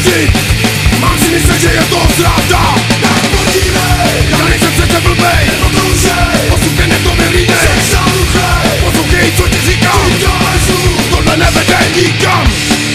věřit. Mám si myslet, že je to zrada. Tak podívej, já nejsem přece blbej, nebo doušej. Poslouchej, mě to vylínej, jsi zaluchej. Poslouchej, co ti říkám, tohle nevede nikam.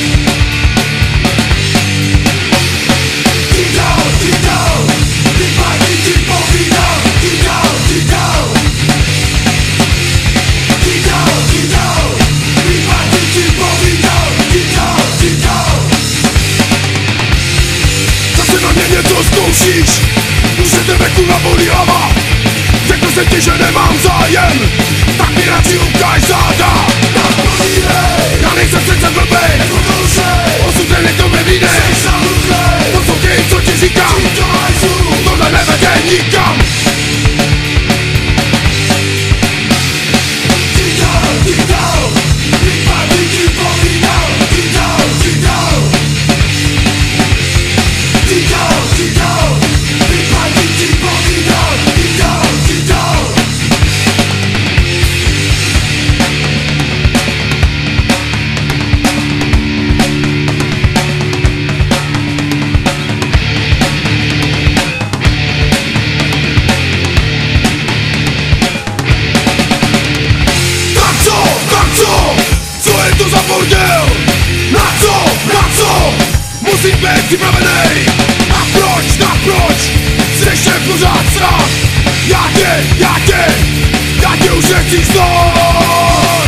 Něco zkoušíš, už se tebe kurva bolí hlava. Řekl jsem ti, že nemám zájem, tak mi radši ukáž záda. Tak podívej, já nejsem přece blbej, nebo doušej. Osudem je to nevídej, jsi zaluchej. Poslouchej, co ti říkám, tohle nevede nikam. Musím být připravenej. A proč? Chceš se pořád srát. Já tě už nechci znát.